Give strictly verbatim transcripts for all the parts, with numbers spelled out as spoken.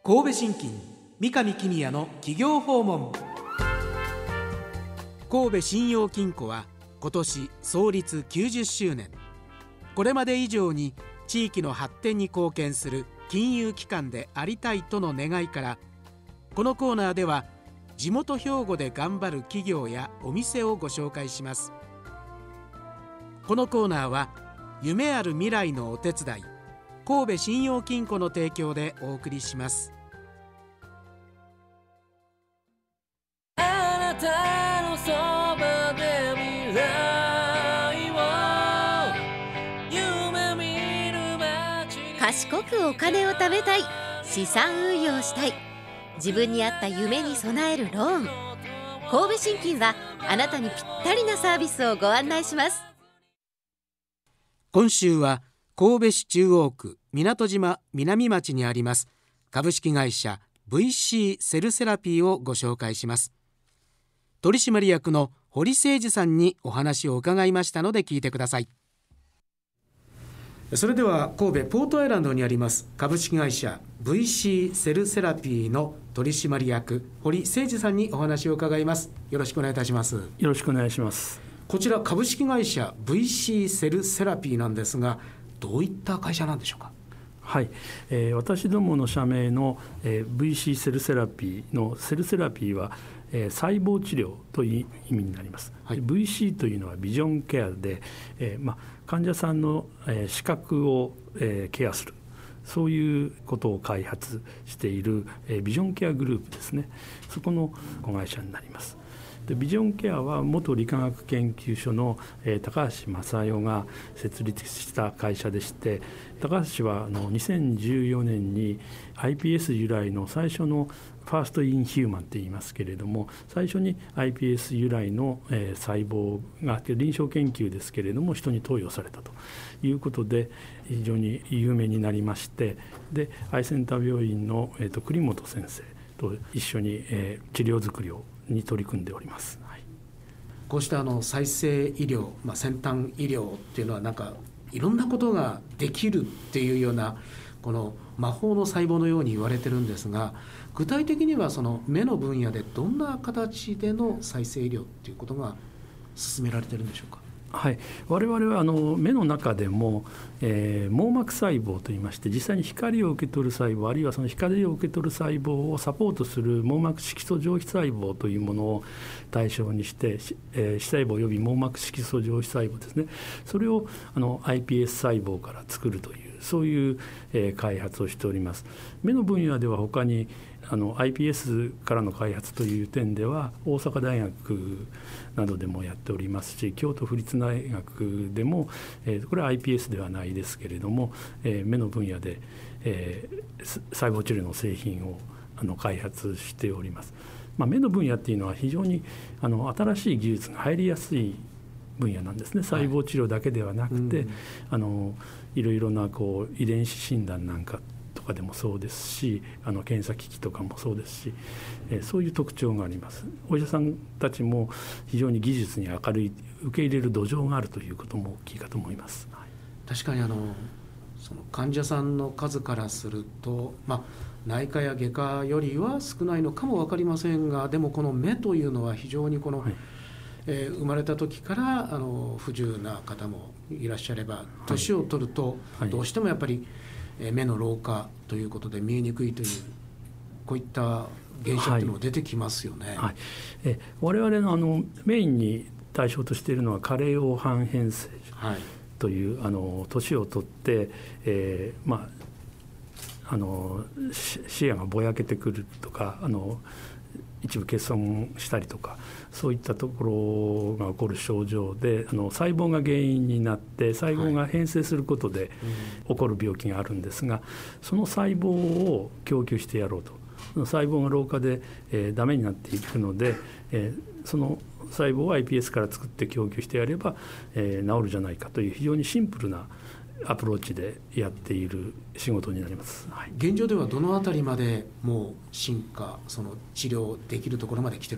神戸信金三上公也の企業訪問。神戸信用金庫は今年創立きゅうじゅっしゅうねん。これまで以上に地域の発展に貢献する金融機関でありたいとの願いから、このコーナーでは地元兵庫で頑張る企業やお店をご紹介します。このコーナーは夢ある未来のお手伝い、神戸信用金庫の提供でお送りします。 あなたのそばで未来を夢見る街に、 賢くお金を貯めたい、資産運用したい、自分に合った夢に備えるローン。神戸信金はあなたにぴったりなサービスをご案内します。 今週は神戸市中央区港島南町にあります株式会社 ブイシー セルセラピーをご紹介します。取締役の堀誠二さんにお話を伺いましたので聞いてください。それでは神戸ポートアイランドにあります株式会社 ブイシー セルセラピーの取締役堀誠二さんにお話を伺います。よろしくお願いいたします。 よろしくお願いします。 こちら株式会社 ブイシー セルセラピーなんですが、どういった会社なんでしょうか。 はい、えー、私どもの社名の、えー、ブイシー セルセラピーのセルセラピーは、えー、細胞治療という意味になります。はい、ブイシー というのはビジョンケアで、えーま、患者さんの、えー、視覚を、えー、ケアする、そういうことを開発している、えー、ビジョンケアグループですね。そこの子会社になります。でビジョンケアは元理化学研究所の、えー、高橋正代が設立した会社でして、高橋はあのにせんじゅうよねんに アイピーエス 由来の最初のファーストインヒューマンと言いますけれども、最初に アイピーエス 由来の、えー、細胞が臨床研究ですけれども人に投与されたということで非常に有名になりまして、で愛センター病院の、えー、と栗本先生と一緒に、えー、治療作りをに取り組んでおります。はい、 こうしたあの再生医療、まあ、先端医療っていうのはなんかいろんなことができるっていうようなこの魔法の細胞のように言われてるんですが、具体的にはその目の分野でどんな形での再生医療っていうことが進められてるんでしょうか。 はい、我々はあの目の中でも、えー、網膜細胞といいまして、実際に光を受け取る細胞、あるいはその光を受け取る細胞をサポートする網膜色素上皮細胞というものを対象にして、えー、視細胞および網膜色素上皮細胞ですね、それをあの アイピーエス 細胞から作るというそういう、えー、開発をしております。目の分野では他にあの アイピーエス からの開発という点では大阪大学などでもやっておりますし、京都府立大学でも、えー、これは アイピーエス ではないですけれども、えー、目の分野で、えー、細胞治療の製品をあの開発しております。まあ、目の分野っていうのは非常にあの新しい技術が入りやすい分野なんですね。細胞治療だけではなくて、はい、あのいろいろなこう遺伝子診断なんかとかでもそうですし、あの検査機器とかもそうですし、えー、そういう特徴があります。お医者さんたちも非常に技術に明るい、受け入れる土壌があるということも大きいかと思います。はい、 確かにあのその患者さんの数からすると、まあ、内科や外科よりは少ないのかも分かりませんが、でもこの目というのは非常にこの、はい、えー、生まれた時からあの不自由な方もいらっしゃれば、年を取るとどうしてもやっぱり、はい、目の老化ということで見えにくいというこういった現象というのも出てきますよね。はいはい、 え我々の、あのメインに対象としているのは加齢黄斑変性という、はい、あの年を取って、えーまあ、あの視野がぼやけてくるとか、あの一部欠損したりとか、そういったところが起こる症状で、あの細胞が原因になって細胞が変性することで起こる病気があるんですが、はい、その細胞を供給してやろうと。細胞が老化で、えー、ダメになっていくので、えー、その細胞を アイピーエス から作って供給してやれば、えー、治るじゃないかという非常にシンプルなアプローチでやっている仕事になります。はい、 現状ではどのあたりまでもう進化、その治療できるところまで来てるんでしょうか。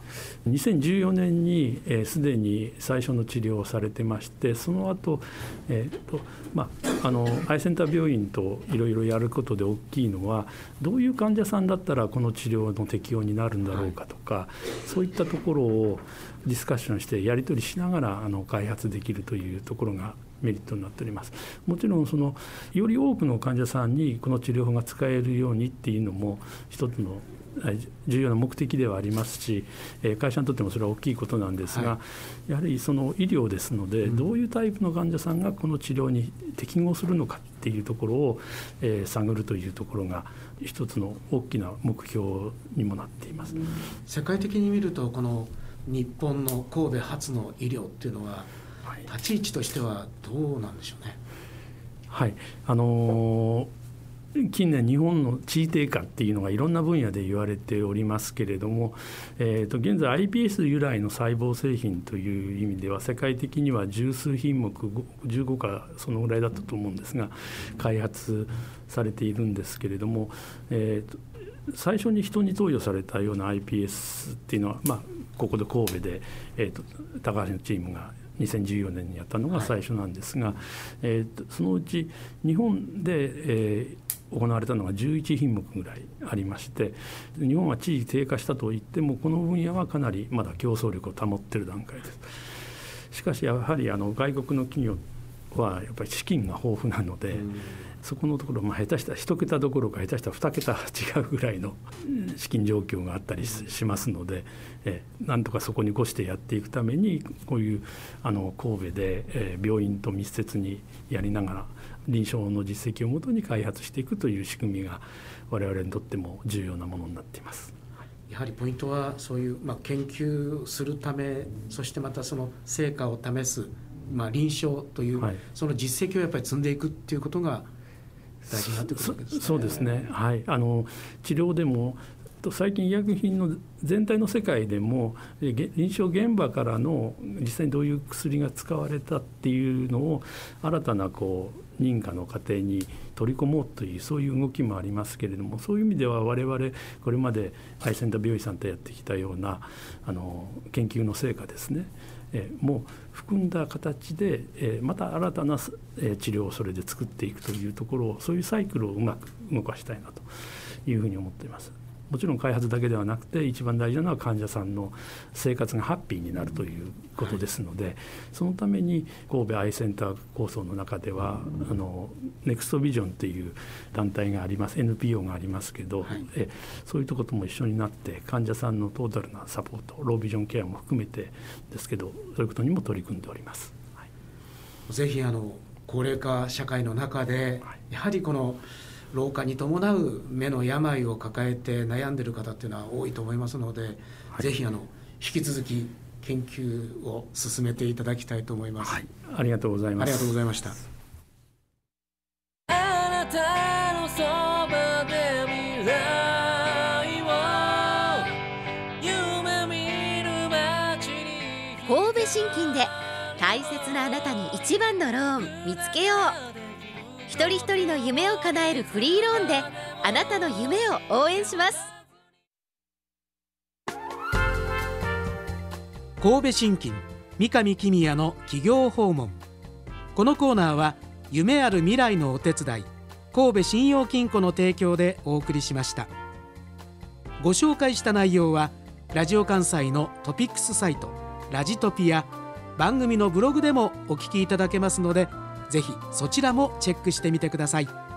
にせんじゅうよねんにすで、えー、に最初の治療をされてまして、その後、えーとまあ、あのアイセンター病院といろいろやることで大きいのは、どういう患者さんだったらこの治療の適用になるんだろうかとか、はい、そういったところをディスカッションしてやり取りしながらあの開発できるというところがメリットになっております。もちろんそのより多くの患者さんにこの治療法が使えるようにっていうのも一つの重要な目的ではありますし、会社にとってもそれは大きいことなんですが、はい、やはりその医療ですので、どういうタイプの患者さんがこの治療に適合するのかっていうところを、えー、探るというところが一つの大きな目標にもなっています。 世界的に見るとこの日本の神戸発の医療っていうのは立ち位置としてはどうなんでしょうね。 はい、あのー近年日本の地位低下っていうのがいろんな分野で言われておりますけれども、えー、と現在 アイピーエス 由来の細胞製品という意味では世界的には十数品目じゅうごかそのぐらいだったと思うんですが開発されているんですけれども、えー、と最初に人に投与されたような アイピーエス っていうのは、まあ、ここで神戸で、えー、と高橋のチームがにせんじゅうよねんにやったのが最初なんですが、はい、えー、そのうち日本で、えー行われたのがじゅういちひんもくぐらいありまして、日本は地位低下したといってもこの分野はかなりまだ競争力を保っている段階です。しかしやはりあの外国の企業はやっぱり資金が豊富なので、うん、そこのところ、まあ、下手したら一桁どころか下手したら二桁違うぐらいの資金状況があったりしますので、えなんとかそこに越してやっていくためにこういうあの神戸で、え病院と密接にやりながら臨床の実績をもとに開発していくという仕組みが我々にとっても重要なものになっています。 やはりポイントはそういう、まあ、研究するため、そしてまたその成果を試す、まあ、臨床という、はい、その実績をやっぱり積んでいくっていうことが大事になってくるわけですね。 そ、そうですね、はい、あの治療でも最近医薬品の全体の世界でも臨床現場からの実際にどういう薬が使われたっていうのを新たなこう認可の過程に取り込もうというそういう動きもありますけれども、そういう意味では我々これまでアイセンター病院さんとやってきたようなあの研究の成果ですね、えもう含んだ形で、えまた新たな、え治療をそれで作っていくというところを、そういうサイクルをうまく動かしたいなというふうに思っています。もちろん開発だけではなくて一番大事なのは患者さんの生活がハッピーになるということですので、そのために神戸アイセンター構想の中ではあのネクストビジョンという団体があります、 エヌピーオー がありますけど、はい、えそういうところとも一緒になって患者さんのトータルなサポート、ロービジョンケアも含めてですけど、そういうことにも取り組んでおります。はい、 ぜひあの高齢化社会の中でやはりこの老化に伴う目の病を抱えて悩んでいる方っていうのは多いと思いますので、はい、ぜひあの引き続き研究を進めていただきたいと思います。はい、 ありがとうございます。 ありがとうございました。 あなたのそばで未来を夢見る街に、 神戸信金で大切なあなたに一番のローン見つけよう。一人一人の夢を叶えるフリーローンであなたの夢を応援します。 神戸信金三上公也の企業訪問。このコーナーは夢ある未来のお手伝い、神戸信用金庫の提供でお送りしました。ご紹介した内容はラジオ関西のトピックスサイトラジトピや番組のブログでもお聞きいただけますので、ぜひそちらもチェックしてみてください。